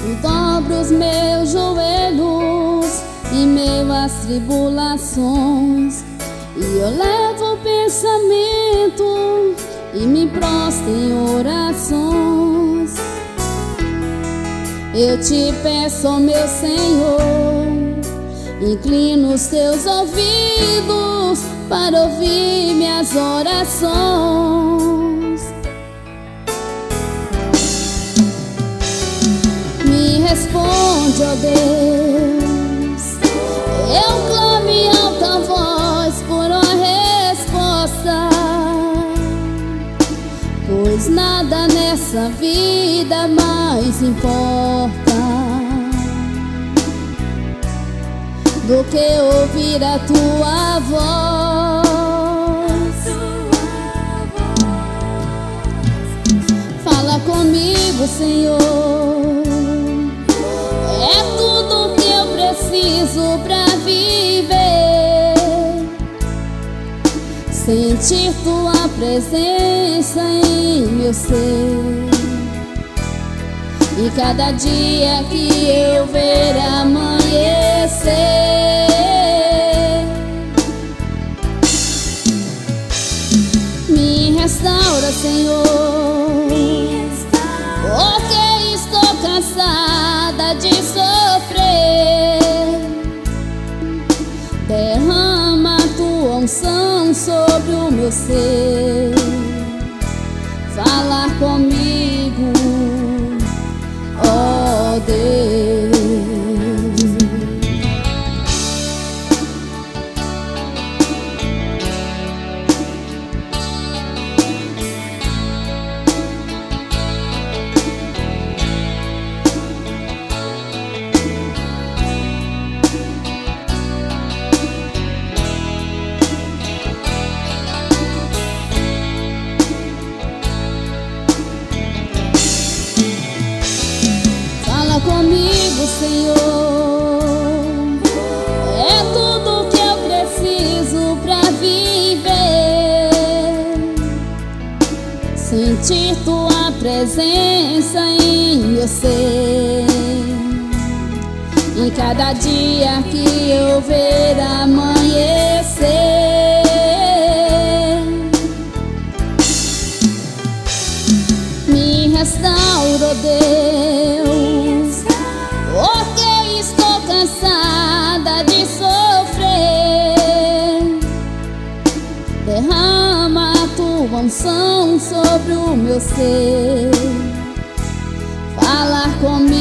Eu dobro os meus joelhos em meio às tribulações, e eu levo o pensamento e me prostro em orações. Eu te peço, ó meu Senhor, inclina os teus ouvidos para ouvir minhas orações. Me responde, ó Deus, eu clamo em alta voz por uma resposta, pois nada nessa vida mais importa do que ouvir a tua voz. Fala comigo, Senhor, é tudo que eu preciso pra viver. Sentir tua presença em meu ser, e cada dia que eu ver amanhecer. Me restaura, Senhor, porque estou cansada de sofrer. Derrama a tua unção sobre o meu ser. Fala comigo, ó Deus. Fala comigo, Senhor, é tudo que eu preciso pra viver. Sentir tua presença em meu ser, em cada dia que eu ver amanhecer. Me restaura, ó Deus, porque estou cansada de sofrer. Derrama a tua unção sobre o meu ser. Fala comigo,